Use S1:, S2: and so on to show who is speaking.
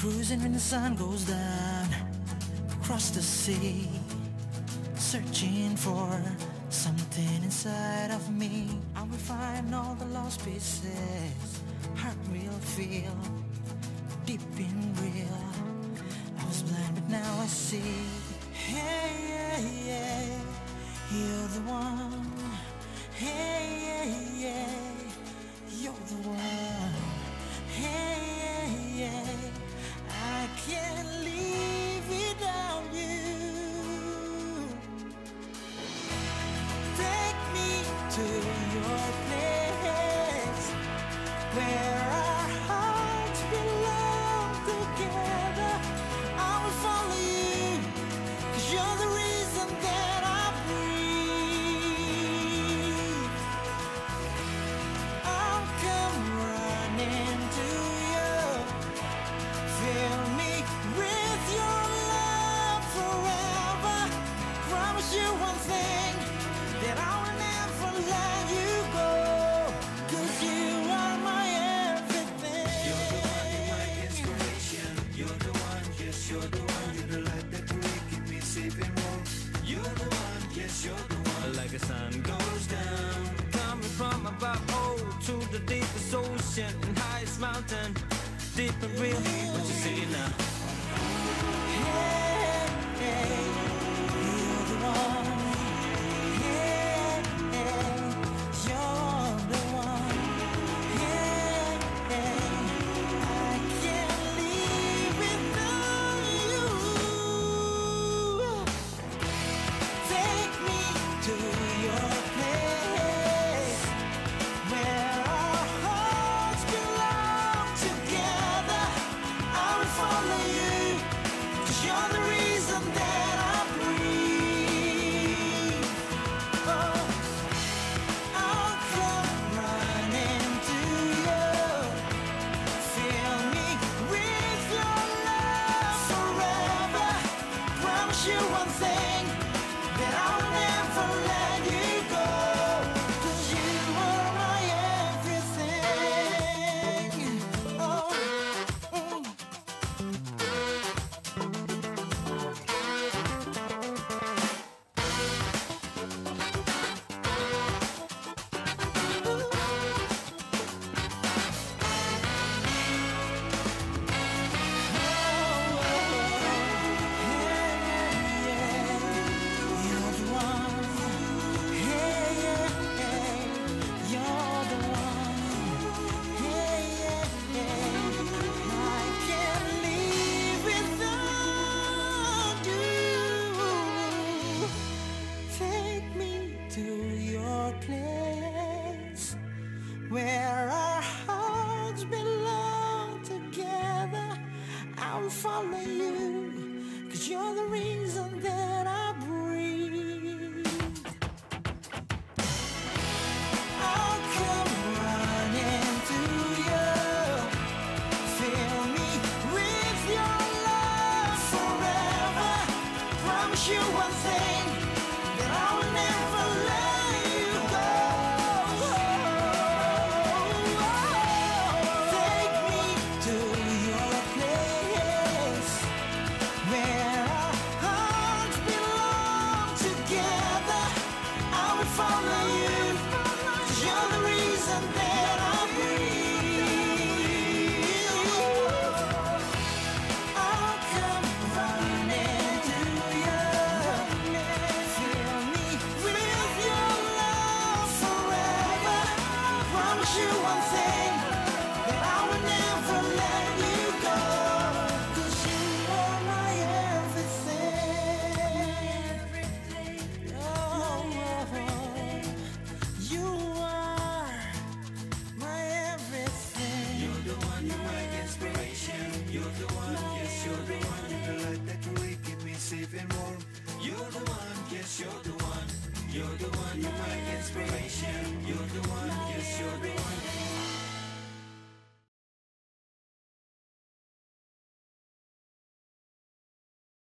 S1: Cruising when the sun goes down across the sea, searching for something inside of me. I will find all the lost pieces, heart will feel deep and real. I was blind but now I see. Hey, yeah, yeah, you're the one. Hey, yeah, yeah, you're the one. Hey, yeah, yeah, I can't live without you. Take me to your place where our hearts belong together. I will follow you, 'cause you're the reason that I breathe. I'll come running to you. Fill me with your love forever. Promise you one thing, that I will never let you go, 'cause you are my everything.
S2: You're the one, you're my inspiration. You're the one, yes, you're the one. You're the light that will keep me safe and warm. You're the one, yes, you're the one. Like the sun goes down, coming from above, oh, to the deepest ocean and highest mountain, deep and real. What you say now?
S1: Hey, hey, you're the one. Hey, hey, you're the one. Hey, hey, I can't live without you. Take me to your place where our hearts belong together. I will follow you, 'cause you're the reason that I breathe. Oh, I'll come running to you. Fill me with your love forever. Promise you one thing, that I will never let you go, 'cause you are my everything. Oh, mm. Where our hearts belong together, I will follow you, 'cause you're the reason that I breathe. I'll come running to you. Fill me with your love forever. Promise you one thing, that I will never let you go. Take me to your place where our hearts belong together. I will follow you, 'cause you're the reason that I breathe. I'll come running to you. Fill me with your love forever. Promise you one thing, that I will never let you go, 'cause you are my everything. Oh, you are my everything.
S2: You're the one, you're my inspiration. You're the one, yes, you're the one. You're the light that will keep me safe and warm. You're the one, yes, you're the one. You're the one, you're my inspiration. You're the one, yes, you're the one.